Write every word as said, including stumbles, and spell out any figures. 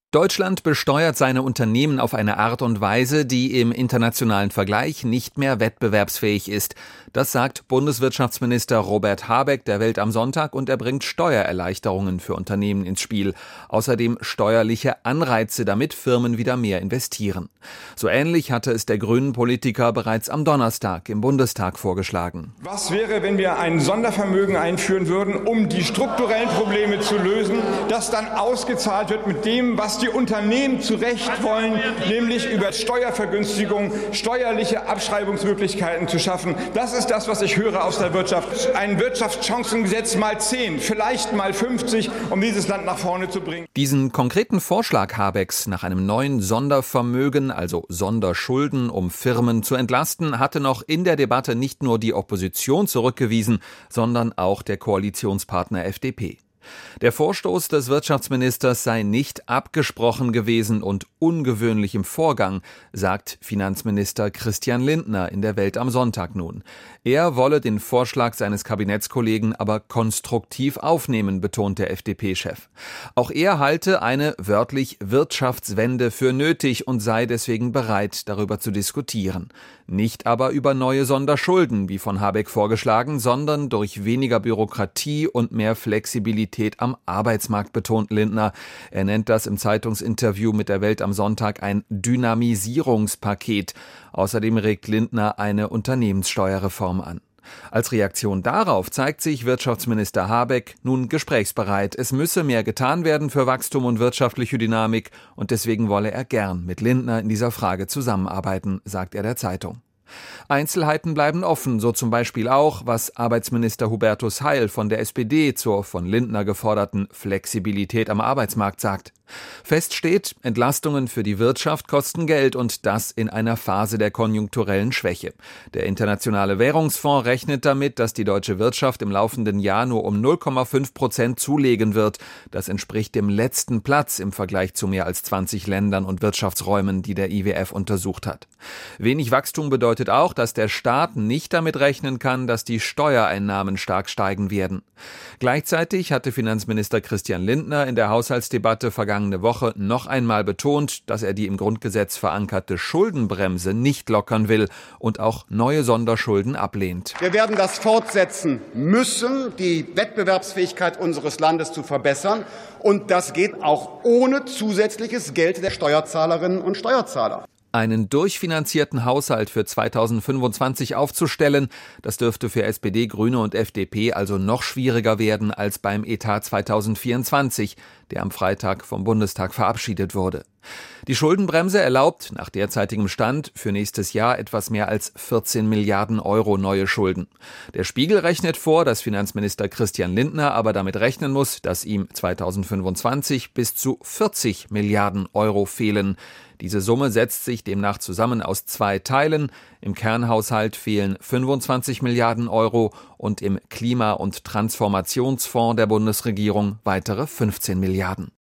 Deutschland besteuert seine Unternehmen auf eine Art und Weise, die im internationalen Vergleich nicht mehr wettbewerbsfähig ist. Das sagt Bundeswirtschaftsminister Robert Habeck der Welt am Sonntag und er bringt Steuererleichterungen für Unternehmen ins Spiel. Außerdem steuerliche Anreize, damit Firmen wieder mehr investieren. So ähnlich hatte es der Grünen-Politiker bereits am Donnerstag im Bundestag vorgeschlagen. Was wäre, wenn wir ein Sondervermögen einführen würden, um die strukturellen Probleme zu lösen, das dann ausgezahlt wird mit dem, was die Unternehmen zu Recht wollen, nämlich über Steuervergünstigung, steuerliche Abschreibungsmöglichkeiten zu schaffen. Das ist das, was ich höre aus der Wirtschaft. Ein Wirtschaftschancengesetz mal zehn, vielleicht mal fünfzig, um dieses Land nach vorne zu bringen. Diesen konkreten Vorschlag Habecks nach einem neuen Sondervermögen, also Sonderschulden, um Firmen zu entlasten, hatte noch in der Debatte nicht nur die Opposition zurückgewiesen, sondern auch der Koalitionspartner F D P. Der Vorstoß des Wirtschaftsministers sei nicht abgesprochen gewesen und ungewöhnlich im Vorgang, sagt Finanzminister Christian Lindner in der Welt am Sonntag nun. Er wolle den Vorschlag seines Kabinettskollegen aber konstruktiv aufnehmen, betont der F D P-Chef. Auch er halte eine wörtlich Wirtschaftswende für nötig und sei deswegen bereit, darüber zu diskutieren. Nicht aber über neue Sonderschulden, wie von Habeck vorgeschlagen, sondern durch weniger Bürokratie und mehr Flexibilität am Arbeitsmarkt, betont Lindner. Er nennt das im Zeitungsinterview mit der Welt am Sonntag ein Dynamisierungspaket. Außerdem regt Lindner eine Unternehmenssteuerreform an. Als Reaktion darauf zeigt sich Wirtschaftsminister Habeck nun gesprächsbereit. Es müsse mehr getan werden für Wachstum und wirtschaftliche Dynamik und deswegen wolle er gern mit Lindner in dieser Frage zusammenarbeiten, sagt er der Zeitung. Einzelheiten bleiben offen, so zum Beispiel auch, was Arbeitsminister Hubertus Heil von der S P D zur von Lindner geforderten Flexibilität am Arbeitsmarkt sagt. Fest steht, Entlastungen für die Wirtschaft kosten Geld und das in einer Phase der konjunkturellen Schwäche. Der Internationale Währungsfonds rechnet damit, dass die deutsche Wirtschaft im laufenden Jahr nur um null Komma fünf Prozent zulegen wird. Das entspricht dem letzten Platz im Vergleich zu mehr als zwanzig Ländern und Wirtschaftsräumen, die der I W F untersucht hat. Wenig Wachstum bedeutet auch, dass der Staat nicht damit rechnen kann, dass die Steuereinnahmen stark steigen werden. Gleichzeitig hatte Finanzminister Christian Lindner in der Haushaltsdebatte vergangene Woche noch einmal betont, dass er die im Grundgesetz verankerte Schuldenbremse nicht lockern will und auch neue Sonderschulden ablehnt. Wir werden das fortsetzen müssen, die Wettbewerbsfähigkeit unseres Landes zu verbessern. Und das geht auch ohne zusätzliches Geld der Steuerzahlerinnen und Steuerzahler. Einen durchfinanzierten Haushalt für zweitausendfünfundzwanzig aufzustellen, das dürfte für S P D, Grüne und F D P also noch schwieriger werden als beim Etat zweitausendvierundzwanzig, der am Freitag vom Bundestag verabschiedet wurde. Die Schuldenbremse erlaubt nach derzeitigem Stand für nächstes Jahr etwas mehr als vierzehn Milliarden Euro neue Schulden. Der Spiegel rechnet vor, dass Finanzminister Christian Lindner aber damit rechnen muss, dass ihm zweitausendfünfundzwanzig bis zu vierzig Milliarden Euro fehlen. Diese Summe setzt sich demnach zusammen aus zwei Teilen. Im Kernhaushalt fehlen fünfundzwanzig Milliarden Euro und im Klima- und Transformationsfonds der Bundesregierung weitere fünfzehn Milliarden.